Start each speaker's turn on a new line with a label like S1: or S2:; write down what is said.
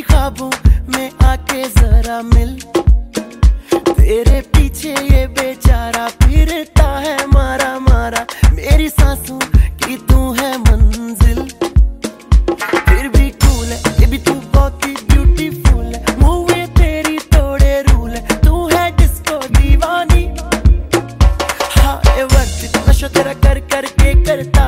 S1: ख्वाबों में आके जरा मिल। तेरे पीछे ये बेचारा फिरता है मारा मारा, मेरी सांसों की तू है मंजिल। फिर भी कूल है ये भी तू बहुत ही ब्यूटीफुल है, मूवी तेरी तोड़े रूल है, तू है डिस्को दीवानी। हाँ ये वर्थ नशा तेरा कर करके करता